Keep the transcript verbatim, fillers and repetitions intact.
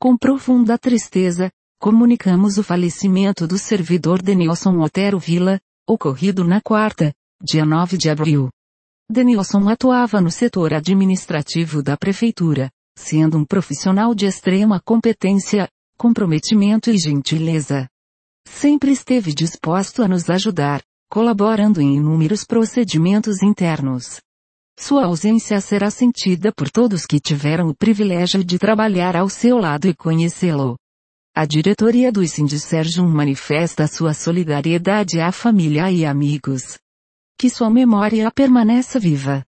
Com profunda tristeza, comunicamos o falecimento do servidor Denilson Otero Villa, ocorrido na quarta, dia nove de abril. Denilson atuava no setor administrativo da prefeitura, sendo um profissional de extrema competência, comprometimento e gentileza. Sempre esteve disposto a nos ajudar, colaborando em inúmeros procedimentos internos. Sua ausência será sentida por todos que tiveram o privilégio de trabalhar ao seu lado e conhecê-lo. A diretoria do Sindserjum manifesta sua solidariedade à família e amigos. Que sua memória permaneça viva.